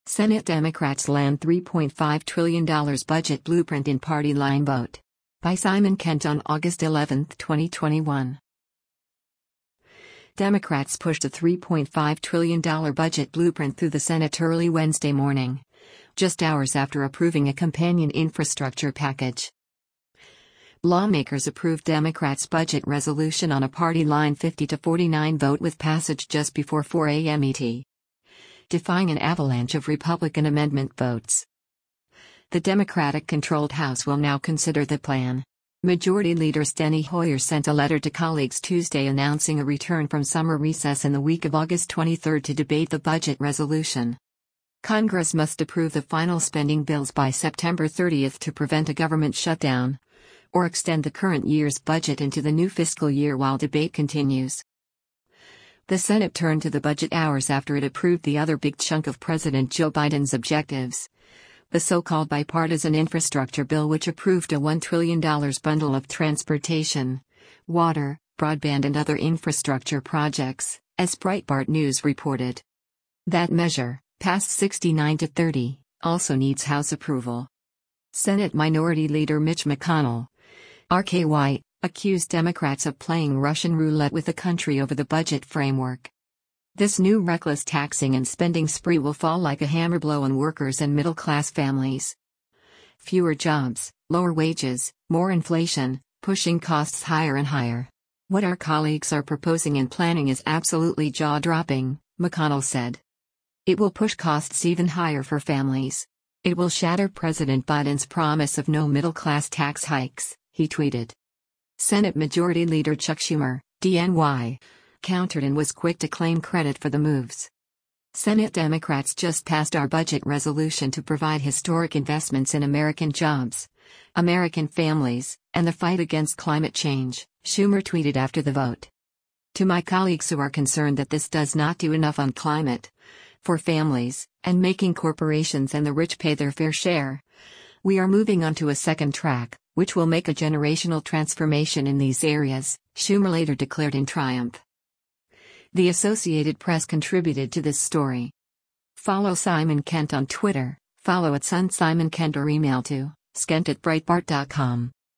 Senate Democrats land $3.5 trillion budget blueprint in party line vote. By Simon Kent on August 11, 2021. Democrats pushed a $3.5 trillion budget blueprint through the Senate early Wednesday morning, just hours after approving a companion infrastructure package. Lawmakers approved Democrats' budget resolution on a party line 50-49 vote with passage just before 4 a.m. ET, defying an avalanche of Republican amendment votes. The Democratic-controlled House will now consider the plan. Majority Leader Steny Hoyer sent a letter to colleagues Tuesday announcing a return from summer recess in the week of August 23 to debate the budget resolution. Congress must approve the final spending bills by September 30 to prevent a government shutdown, or extend the current year's budget into the new fiscal year while debate continues. The Senate turned to the budget hours after it approved the other big chunk of President Joe Biden's objectives, the so-called bipartisan infrastructure bill, which approved a $1 trillion bundle of transportation, water, broadband and other infrastructure projects, as Breitbart News reported. That measure, passed 69-30, also needs House approval. Senate Minority Leader Mitch McConnell, RKY, accused Democrats of playing Russian roulette with the country over the budget framework. This new reckless taxing and spending spree will fall like a hammer blow on workers and middle-class families. Fewer jobs, lower wages, more inflation, pushing costs higher and higher. What our colleagues are proposing and planning is absolutely jaw-dropping, McConnell said. It will push costs even higher for families. It will shatter President Biden's promise of no middle-class tax hikes, he tweeted. Senate Majority Leader Chuck Schumer, DNY, countered and was quick to claim credit for the moves. Senate Democrats just passed our budget resolution to provide historic investments in American jobs, American families, and the fight against climate change, Schumer tweeted after the vote. To my colleagues who are concerned that this does not do enough on climate, for families, and making corporations and the rich pay their fair share, we are moving on to a second track, which will make a generational transformation in these areas, Schumer later declared in triumph. The Associated Press contributed to this story. Follow Simon Kent on Twitter, follow @SunSimonKent or email to skent@breitbart.com.